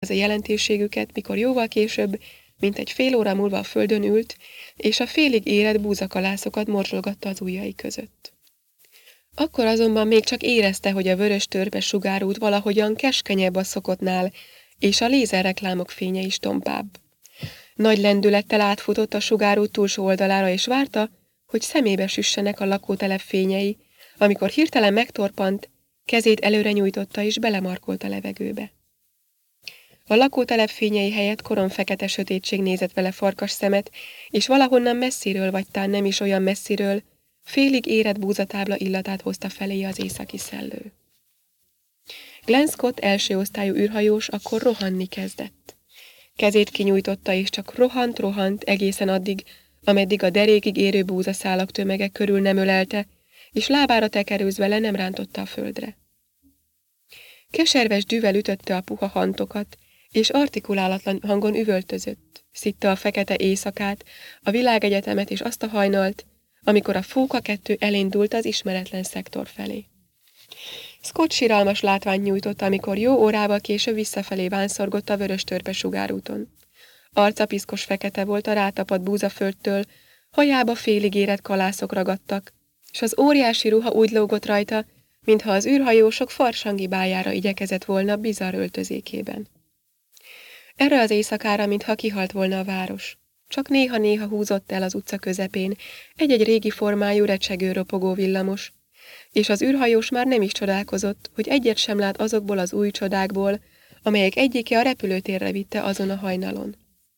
a jelentőségüket, mikor jóval később, mint egy fél óra múlva a földön ült, és a félig érett búzakalászokat morzsolgatta az ujjai között. Akkor azonban még csak érezte, hogy a vörös törpe sugárút valahogyan keskenyebb a szokottnál, és a lézerreklámok fénye is tompább. Nagy lendülettel átfutott a sugárút túlsó oldalára, és várta, hogy szemébe süssenek a lakótelep fényei, amikor hirtelen megtorpant, kezét előre nyújtotta és belemarkolt a levegőbe. A lakótelep fényei helyett koronfekete sötétség nézett vele farkas szemet, és valahonnan messziről, vagy tán nem is olyan messziről, félig érett búzatábla illatát hozta felé az északi szellő. Glenn Scott első osztályú űrhajós akkor rohanni kezdett. Kezét kinyújtotta, és csak rohant egészen addig, ameddig a derékig érő búzaszálak tömege körül nem ölelte, és lábára tekerőzve le nem rántotta a földre. Keserves dűvel ütötte a puha hantokat, és artikulálatlan hangon üvöltözött, szitta a fekete éjszakát, a világegyetemet és azt a hajnalt, amikor a Fóka 2 elindult az ismeretlen szektor felé. Scott siralmas látványt nyújtott, amikor jó órával később visszafelé vánszorgott a vörös törpe sugárúton. Arca piszkos fekete volt a rátapadt búzaföldtől, hajába félig érett kalászok ragadtak, és az óriási ruha úgy lógott rajta, mintha az űrhajósok farsangi bájára igyekezett volna bizarr öltözékében. Erre az éjszakára, mintha kihalt volna a város. Csak néha-néha húzott el az utca közepén egy-egy régi formájú, recsegő ropogó villamos, és az űrhajós már nem is csodálkozott, hogy egyet sem lát azokból az új csodákból, amelyek egyike a repülőtérre vitte azon a hajnalon.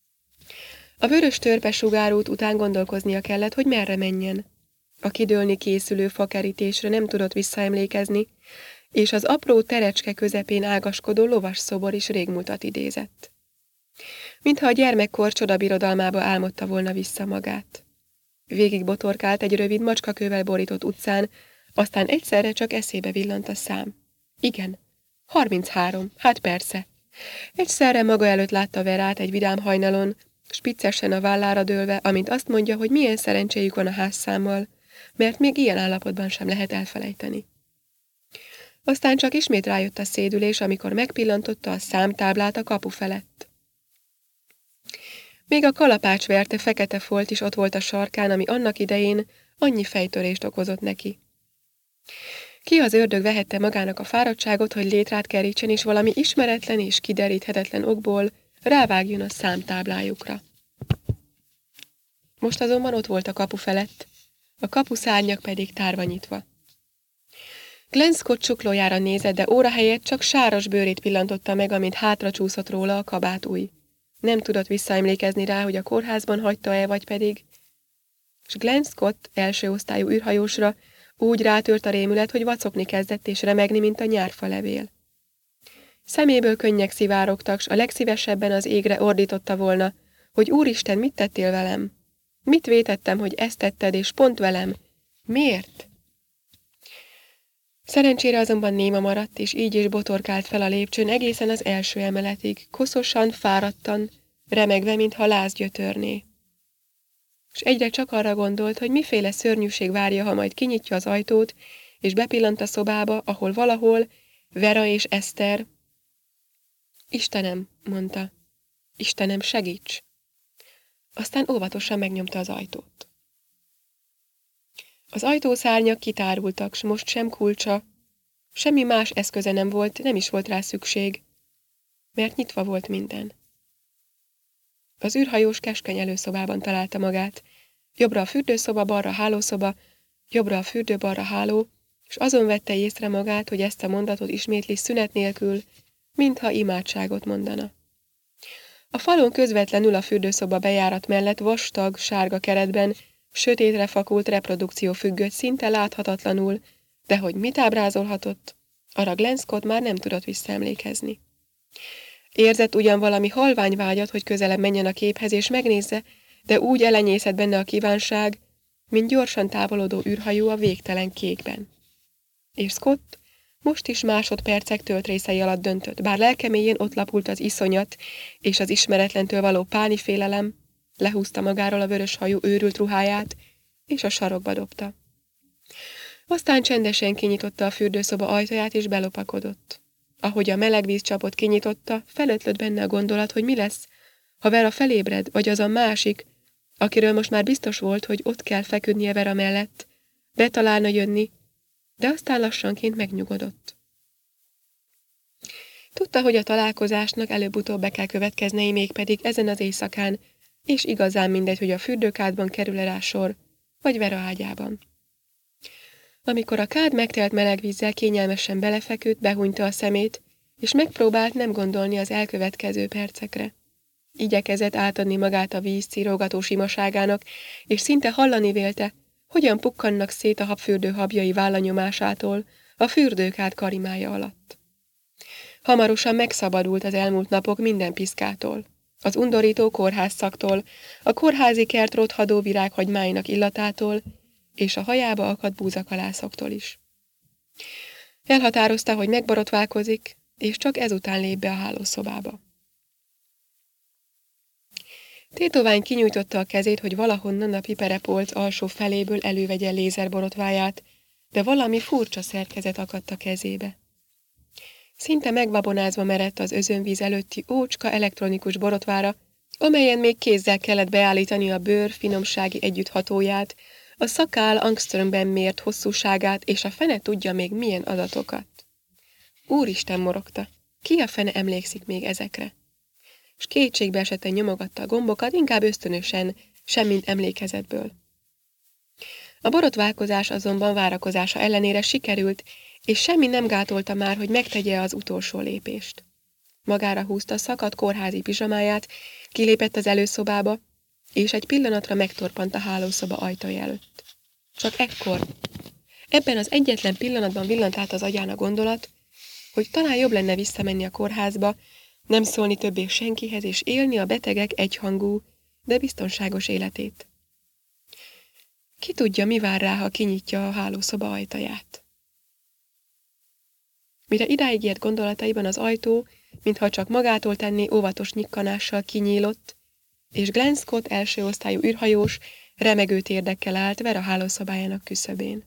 A vörös törpe sugárút után gondolkoznia kellett, hogy merre menjen. A kidőlni készülő fakerítésre nem tudott visszaemlékezni, és az apró terecske közepén ágaskodó lovas szobor is régmúltat idézett. Mintha a gyermekkor csodabirodalmába álmodta volna vissza magát. Végig botorkált egy rövid macskakővel borított utcán, aztán egyszerre csak eszébe villant a szám. Igen, 33, hát persze. Egyszerre maga előtt látta Verát egy vidám hajnalon, spiccesen a vállára dőlve, amint azt mondja, hogy milyen szerencséjük van a házszámmal, mert még ilyen állapotban sem lehet elfelejteni. Aztán csak ismét rájött a szédülés, amikor megpillantotta a számtáblát a kapu felett. Még a kalapács verte fekete folt is ott volt a sarkán, ami annak idején annyi fejtörést okozott neki. Ki az ördög vehette magának a fáradtságot, hogy létrát kerítsen, és valami ismeretlen és kideríthetetlen okból rávágjon a számtáblájukra. Most azonban ott volt a kapu felett, a kapuszárnyak pedig tárva nyitva. Glenn Scott csuklójára nézett, de óra helyett csak sáros bőrét pillantotta meg, amint hátra csúszott róla a kabátúj. Nem tudott visszaemlékezni rá, hogy a kórházban hagyta-e, vagy pedig... És Glenn Scott első osztályú űrhajósra úgy rátört a rémület, hogy vacogni kezdett és remegni, mint a nyárfa levél. Szeméből könnyek szivárogtak, s a legszívesebben az égre ordította volna, hogy Úristen, mit tettél velem? Mit vétettem, hogy ezt tetted, és pont velem? Miért? Szerencsére azonban néma maradt, és így is botorkált fel a lépcsőn egészen az első emeletig, koszosan, fáradtan, remegve, mintha láz gyötörné. És egyre csak arra gondolt, hogy miféle szörnyűség várja, ha majd kinyitja az ajtót, és bepillant a szobába, ahol valahol Vera és Eszter. Istenem, mondta, Istenem, segíts! Aztán óvatosan megnyomta az ajtót. Az ajtószárnyak kitárultak, s most sem kulcsa, semmi más eszköze nem volt, nem is volt rá szükség, mert nyitva volt minden. Az űrhajós keskeny előszobában találta magát, jobbra a fürdőszoba, balra a hálószoba, jobbra a fürdő, balra háló, és azon vette észre magát, hogy ezt a mondatot ismétli szünet nélkül, mintha imádságot mondana. A falon közvetlenül a fürdőszoba bejárat mellett vastag, sárga keretben sötétre fakult reprodukció függött szinte láthatatlanul, de hogy mit ábrázolhatott, arra Glenn Scott már nem tudott visszaemlékezni. Érzett ugyan valami halvány vágyat, hogy közelebb menjen a képhez és megnézze, de úgy elenyészett benne a kívánság, mint gyorsan távolodó űrhajó a végtelen kékben. És Scott most is másodpercek töltrészei alatt döntött, bár lelkeméjén ott lapult az iszonyat és az ismeretlentől való páni félelem, lehúzta magáról a vörös hajú őrült ruháját, és a sarokba dobta. Aztán csendesen kinyitotta a fürdőszoba ajtaját, és belopakodott. Ahogy a meleg vízcsapot kinyitotta, felötlött benne a gondolat, hogy mi lesz, ha Vera felébred, vagy az a másik, akiről most már biztos volt, hogy ott kell feküdnie Vera mellett, betalálna jönni, de aztán lassanként megnyugodott. Tudta, hogy a találkozásnak előbb-utóbb be kell következnei, mégpedig ezen az éjszakán, és igazán mindegy, hogy a fürdőkádban kerül-e rá sor, vagy Vera ágyában. Amikor a kád megtelt meleg vízzel kényelmesen belefeküdt, behúnyta a szemét, és megpróbált nem gondolni az elkövetkező percekre. Igyekezett átadni magát a víz cirógató simaságának, és szinte hallani vélte, hogyan pukkannak szét a habfürdő habjai vállanyomásától a fürdőkád karimája alatt. Hamarosan megszabadult az elmúlt napok minden piszkától, az undorító kórházszaktól, a kórházi kert rothadó virághagymáinak illatától, és a hajába akadt búzakalászoktól is. Elhatározta, hogy megborotválkozik, és csak ezután lép be a hálószobába. Tétovány kinyújtotta a kezét, hogy valahonnan a piperepolc alsó feléből elővegye lézerborotváját, de valami furcsa szerkezet akadt a kezébe. Szinte megbabonázva merett az özönvíz előtti ócska elektronikus borotvára, amelyen még kézzel kellett beállítani a bőr finomsági együtthatóját, a szakál angströmben mért hosszúságát és a fene tudja még milyen adatokat. Úristen, morogta, ki a fene emlékszik még ezekre? S kétségbe esetten nyomogatta a gombokat, inkább ösztönösen, semmint emlékezetből. A borotválkozás azonban várakozása ellenére sikerült, és semmi nem gátolta már, hogy megtegye az utolsó lépést. Magára húzta szakadt kórházi pizsamáját, kilépett az előszobába, és egy pillanatra megtorpant a hálószoba ajtaja előtt. Csak ekkor, ebben az egyetlen pillanatban villant át az agyán a gondolat, hogy talán jobb lenne visszamenni a kórházba, nem szólni többé senkihez, és élni a betegek egyhangú, de biztonságos életét. Ki tudja, mi vár rá, ha kinyitja a hálószoba ajtaját. Mire idáig ért gondolataiban az ajtó, mintha csak magától tenné óvatos nyikkanással kinyílott, és Glenn Scott első osztályú űrhajós remegő térdekkel állt Vera hálószobájának küszöbén.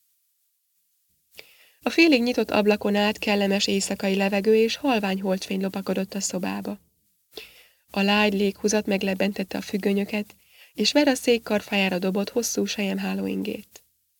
A félig nyitott ablakon át kellemes éjszakai levegő és halvány holdfény lopakodott a szobába. A lágy léghúzat meglebbentette a függönyöket, és Vera székkarfájára dobott hosszú selyemhálóingét.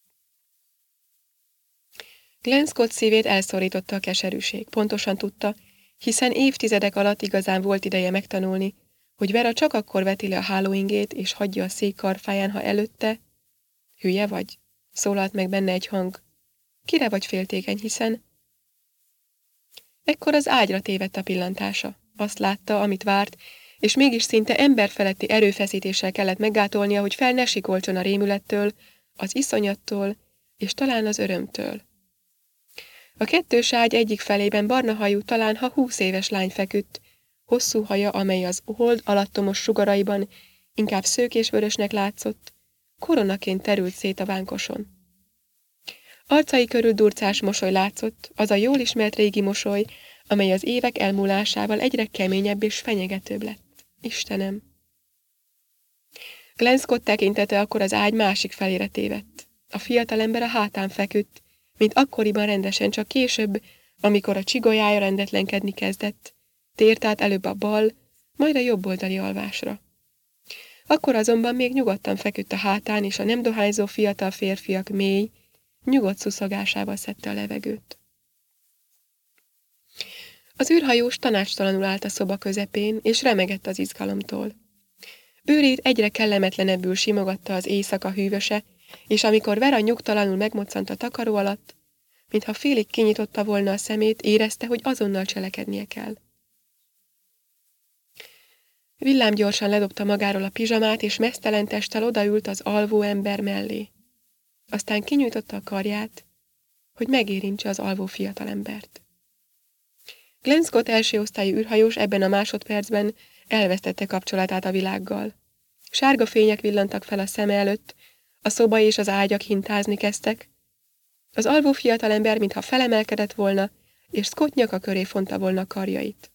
Glenn Scott szívét elszorította a keserűség. Pontosan tudta, hiszen évtizedek alatt igazán volt ideje megtanulni, hogy Vera csak akkor veti le a hálóingét és hagyja a székkarfáján, ha előtte... Hülye vagy? Szólalt meg benne egy hang. Kire vagy féltékeny, hiszen... Ekkor az ágyra tévedt a pillantása. Azt látta, amit várt, és mégis szinte emberfeletti erőfeszítéssel kellett meggátolnia, hogy fel ne sikoltson a rémülettől, az iszonyattól, és talán az örömtől. A kettős ágy egyik felében barna hajú, talán ha 20 éves lány feküdt, hosszú haja, amely az hold alattomos sugaraiban inkább szőkésvörösnek látszott, koronaként terült szét a vánkoson. Arcai körül durcás mosoly látszott, az a jól ismert régi mosoly, amely az évek elmúlásával egyre keményebb és fenyegetőbb lett. Istenem! Glenn Scott tekintete akkor az ágy másik felére tévedt. A fiatalember a hátán feküdt, mint akkoriban rendesen, csak később, amikor a csigolyája rendetlenkedni kezdett, tért át előbb a bal, majd a jobb oldali alvásra. Akkor azonban még nyugodtan feküdt a hátán, és a nem dohányzó fiatal férfiak mély, nyugodt szuszogásával szedte a levegőt. Az űrhajós tanácstalanul állt a szoba közepén, és remegett az izgalomtól. Bőrét egyre kellemetlenebbül simogatta az éjszaka hűvöse, és amikor Vera nyugtalanul megmoccant a takaró alatt, mintha félig kinyitotta volna a szemét, érezte, hogy azonnal cselekednie kell. Villámgyorsan ledobta magáról a pizsamát, és meztelen testtel odaült az alvó ember mellé. Aztán kinyújtotta a karját, hogy megérintse az alvó fiatalembert. Glenn Scott első osztályú űrhajós ebben a másodpercben elvesztette kapcsolatát a világgal. Sárga fények villantak fel a szeme előtt, a szoba és az ágyak hintázni kezdtek. Az alvó fiatalember mintha felemelkedett volna, és Scott nyaka köré fonta volna karjait.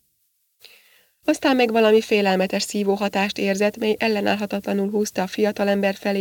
Aztán meg valami félelmetes szívó hatást érzett, mely ellenállhatatlanul húzta a fiatalember felé,